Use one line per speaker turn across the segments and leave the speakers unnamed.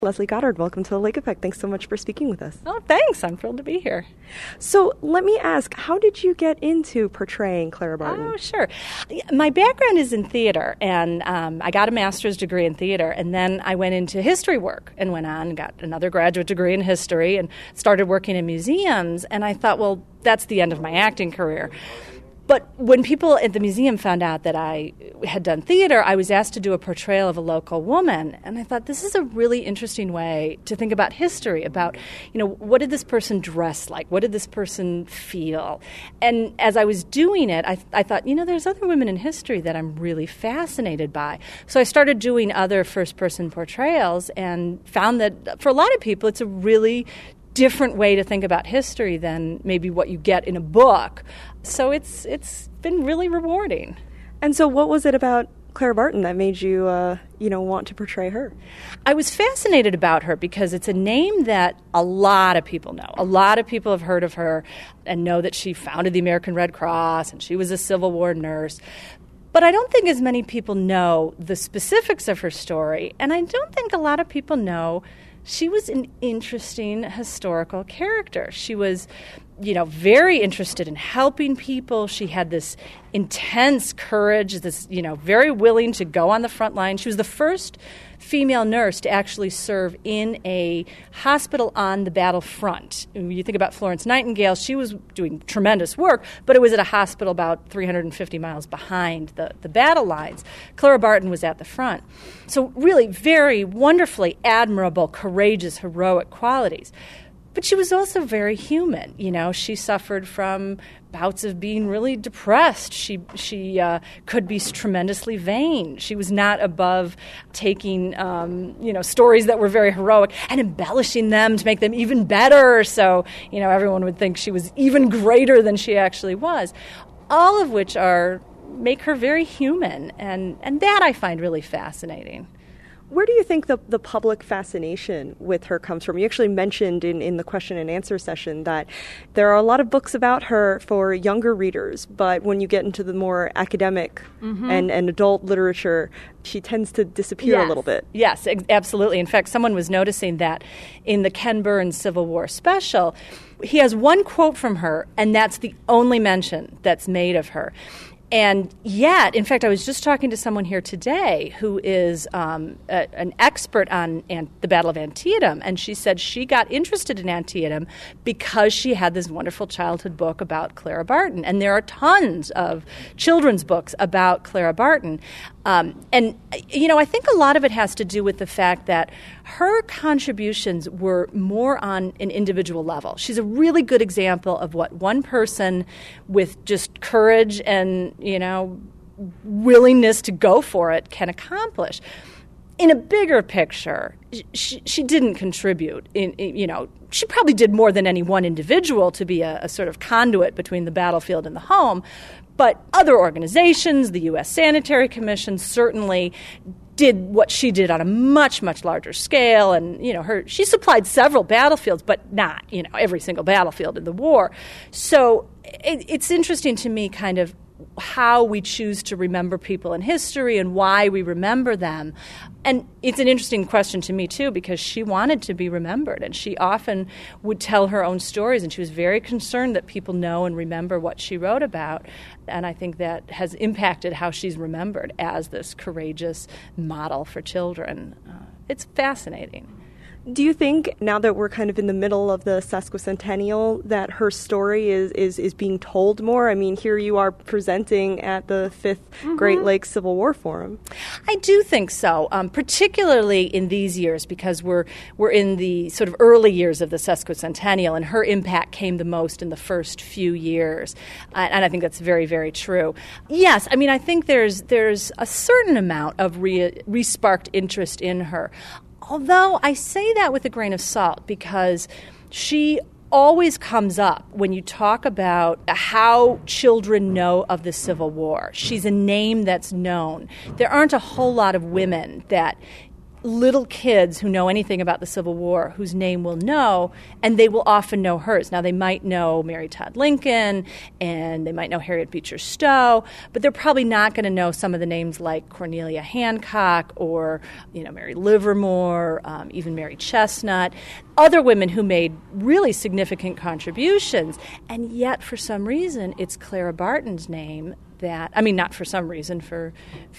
Leslie Goddard, welcome to The Lake Effect. Thanks so much for speaking with us.
Oh, thanks. I'm thrilled to be here.
So let me ask, how did you get into portraying Clara Barton?
Oh, sure. My background is in theater, and I got a master's degree in theater, and then I went into history work and went on and got another graduate degree in history and started working in museums, and I thought, well, that's the end of my acting career. But when people at the museum found out that I had done theater, I was asked to do a portrayal of a local woman. And I thought, this is a really interesting way to think about history, about, what did this person dress like? What did this person feel? And as I was doing it, I thought, there's other women in history that I'm really fascinated by. So I started doing other first-person portrayals and found that for a lot of people, it's a really different way to think about history than maybe what you get in a book. So it's been really rewarding.
And so what was it about Clara Barton that made you, want to portray her?
I was fascinated about her because it's a name that a lot of people know. A lot of people have heard of her and know that she founded the American Red Cross and she was a Civil War nurse. But I don't think as many people know the specifics of her story, and I don't think a lot of people know she was an interesting historical character. She was, very interested in helping people. She had this intense courage, this, very willing to go on the front line. She was the first female nurse to actually serve in a hospital on the battlefront. When you think about Florence Nightingale, she was doing tremendous work, but it was at a hospital about 350 miles behind the battle lines. Clara Barton was at the front. So really very wonderfully admirable, courageous, heroic qualities. But she was also very human. She suffered from bouts of being really depressed. She could be tremendously vain. She was not above taking, stories that were very heroic and embellishing them to make them even better. So, everyone would think she was even greater than she actually was. All of which make her very human, and that I find really fascinating.
Where do you think the public fascination with her comes from? You actually mentioned in the question and answer session that there are a lot of books about her for younger readers, but when you get into the more academic and adult literature, she tends to disappear a little bit.
Yes, absolutely. In fact, someone was noticing that in the Ken Burns Civil War special, he has one quote from her, and that's the only mention that's made of her. And yet, in fact, I was just talking to someone here today who is an expert on the Battle of Antietam, and she said she got interested in Antietam because she had this wonderful childhood book about Clara Barton. And there are tons of children's books about Clara Barton. I think a lot of it has to do with the fact that her contributions were more on an individual level. She's a really good example of what one person with just courage and, willingness to go for it can accomplish. In a bigger picture, she didn't contribute. She probably did more than any one individual to be a sort of conduit between the battlefield and the home. But other organizations, the U.S. Sanitary Commission, certainly did what she did on a much, much larger scale. And, she supplied several battlefields, but not, every single battlefield in the war. So it's interesting to me kind of how we choose to remember people in history and why we remember them. And it's an interesting question to me, too, because she wanted to be remembered, and she often would tell her own stories, and she was very concerned that people know and remember what she wrote about. And I think that has impacted how she's remembered as this courageous model for children. It's fascinating.
Do you think, now that we're kind of in the middle of the sesquicentennial, that her story is being told more? I mean, here you are presenting at the 5th Great Lakes Civil War Forum.
I do think so, particularly in these years, because we're in the sort of early years of the sesquicentennial, and her impact came the most in the first few years. And I think that's very, very true. Yes, I mean, I think there's a certain amount of re-sparked interest in her. Although I say that with a grain of salt, because she always comes up when you talk about how children know of the Civil War. She's a name that's known. There aren't a whole lot of women that little kids who know anything about the Civil War whose name we'll know, and they will often know hers. Now, they might know Mary Todd Lincoln, and they might know Harriet Beecher Stowe, but they're probably not going to know some of the names like Cornelia Hancock or, Mary Livermore, even Mary Chestnut, other women who made really significant contributions. And yet, for some reason, it's Clara Barton's name not for some reason, for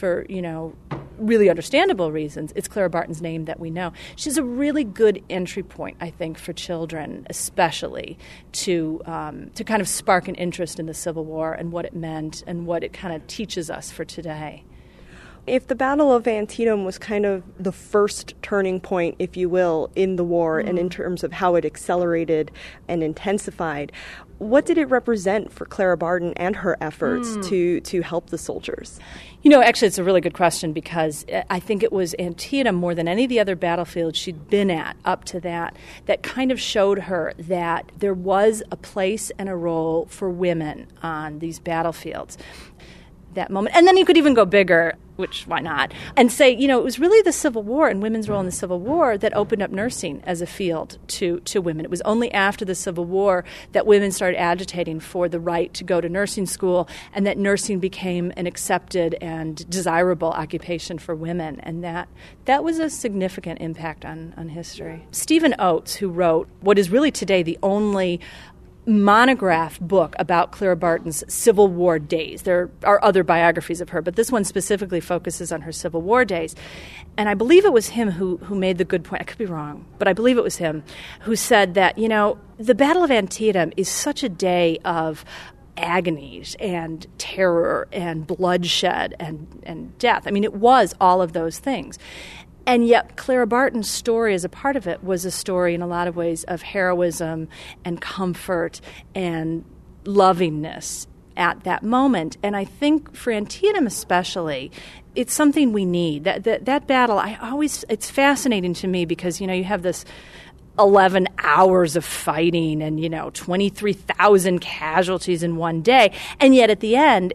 really understandable reasons, it's Clara Barton's name that we know. She's a really good entry point, I think, for children, especially to kind of spark an interest in the Civil War and what it meant and what it kind of teaches us for today.
If the Battle of Antietam was kind of the first turning point, if you will, in the war and in terms of how it accelerated and intensified, what did it represent for Clara Barton and her efforts to help the soldiers?
Actually, it's a really good question because I think it was Antietam more than any of the other battlefields she'd been at up to that kind of showed her that there was a place and a role for women on these battlefields. That moment. And then you could even go bigger, which why not, and say, it was really the Civil War and women's role in the Civil War that opened up nursing as a field to women. It was only after the Civil War that women started agitating for the right to go to nursing school and that nursing became an accepted and desirable occupation for women. And that was a significant impact on history. Stephen Oates, who wrote what is really today the only monograph book about Clara Barton's Civil War days. There are other biographies of her, but this one specifically focuses on her Civil War days. And I believe it was him who made the good point. I could be wrong, but I believe it was him who said that, the Battle of Antietam is such a day of agonies and terror and bloodshed and death. I mean, it was all of those things. And yet Clara Barton's story as a part of it was a story in a lot of ways of heroism and comfort and lovingness at that moment. And I think for Antietam especially, it's something we need. That battle, it's fascinating to me because, you have this 11 hours of fighting and, 23,000 casualties in one day. And yet at the end,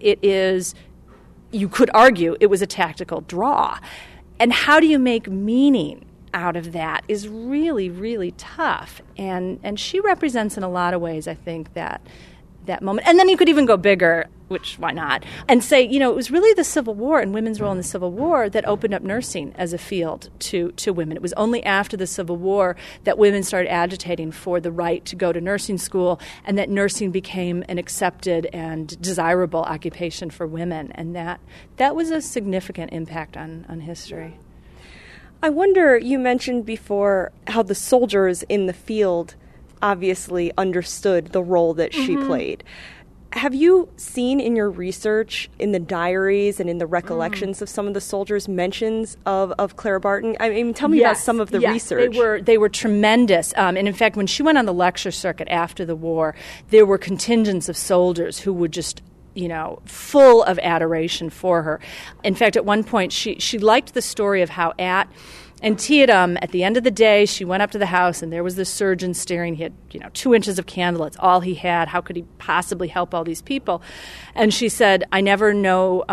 you could argue it was a tactical draw. And how do you make meaning out of that is really, really tough. And she represents in a lot of ways, I think, that moment. And then you could even go bigger, which why not, and say, it was really the Civil War and women's role in the Civil War that opened up nursing as a field to women. It was only after the Civil War that women started agitating for the right to go to nursing school and that nursing became an accepted and desirable occupation for women. And that was a significant impact on history.
I wonder, you mentioned before how the soldiers in the field obviously understood the role that she played. Have you seen in your research, in the diaries and in the recollections of some of the soldiers, mentions of Clara Barton? I mean, tell me about some of the research.
They were tremendous. And in fact, when she went on the lecture circuit after the war, there were contingents of soldiers who would just full of adoration for her. In fact, at one point, she liked the story of how at Antietam, at the end of the day, she went up to the house and there was this surgeon staring. He had, 2 inches of candle. It's all he had. How could he possibly help all these people? And she said, I never know,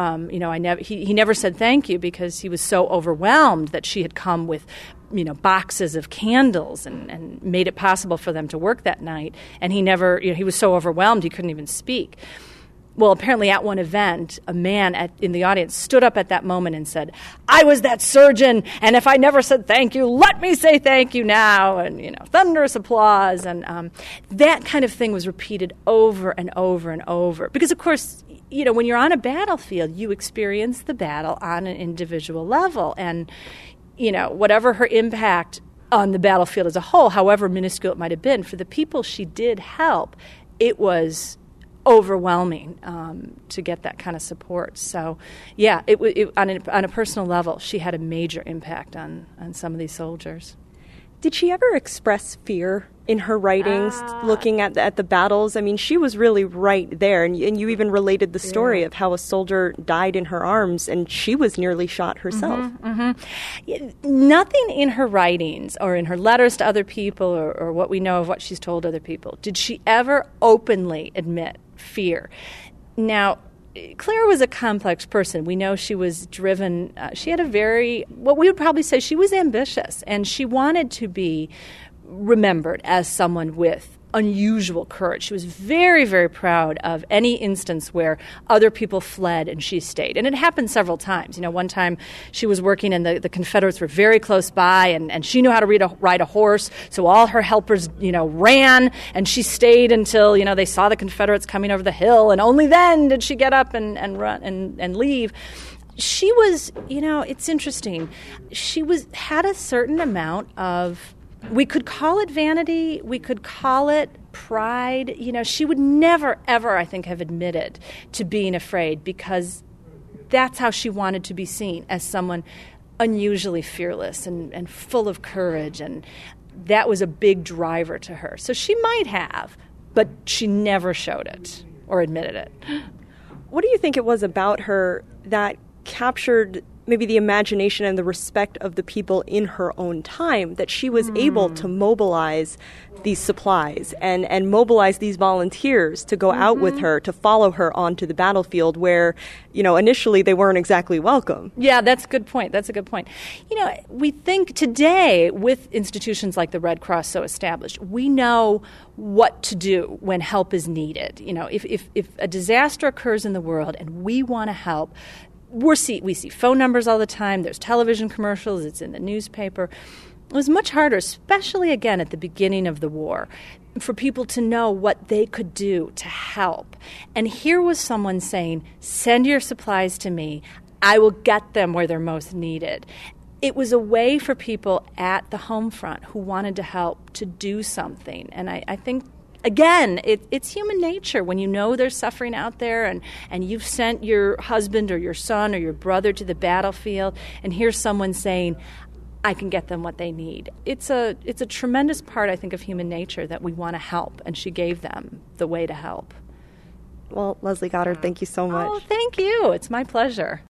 he never said thank you because he was so overwhelmed that she had come with boxes of candles and made it possible for them to work that night. And he never, he was so overwhelmed he couldn't even speak. Well, apparently at one event, a man in the audience stood up at that moment and said, I was that surgeon, and if I never said thank you, let me say thank you now, and, thunderous applause. And that kind of thing was repeated over and over and over. Because, of course, when you're on a battlefield, you experience the battle on an individual level. And, whatever her impact on the battlefield as a whole, however minuscule it might have been, for the people she did help, it was overwhelming to get that kind of support. So, yeah, on a personal level, she had a major impact on some of these soldiers.
Did she ever express fear in her writings, looking at the battles? I mean, she was really right there, and you even related the story of how a soldier died in her arms, and she was nearly shot herself.
Nothing in her writings or in her letters to other people or what we know of what she's told other people did she ever openly admit fear. Now, Claire was a complex person. We know she was driven. She had what we would probably say, she was ambitious, and she wanted to be remembered as someone with unusual courage. She was very, very proud of any instance where other people fled and she stayed. And it happened several times. One time she was working and the Confederates were very close by, and she knew how to ride a horse, so all her helpers, ran, and she stayed until, they saw the Confederates coming over the hill, and only then did she get up and run and leave. She was, it's interesting. She had a certain amount of, we could call it vanity, we could call it pride. She would never, ever, I think, have admitted to being afraid, because that's how she wanted to be seen, as someone unusually fearless and full of courage, and that was a big driver to her. So she might have, but she never showed it or admitted it.
What do you think it was about her that captured maybe the imagination and the respect of the people in her own time, that she was able to mobilize these supplies and mobilize these volunteers to go out with her, to follow her onto the battlefield where, initially they weren't exactly welcome?
Yeah, that's a good point. We think today, with institutions like the Red Cross so established, we know what to do when help is needed. If a disaster occurs in the world and we want to help, we see phone numbers all the time. There's television commercials. It's in the newspaper. It was much harder, especially, again, at the beginning of the war, for people to know what they could do to help. And here was someone saying, send your supplies to me. I will get them where they're most needed. It was a way for people at the home front who wanted to help to do something. And I think, again, it's human nature. When you know there's suffering out there and you've sent your husband or your son or your brother to the battlefield, and here's someone saying, I can get them what they need. It's a tremendous part, I think, of human nature that we want to help, and she gave them the way to help.
Well, Leslie Goddard, thank you so much.
Oh, thank you. It's my pleasure.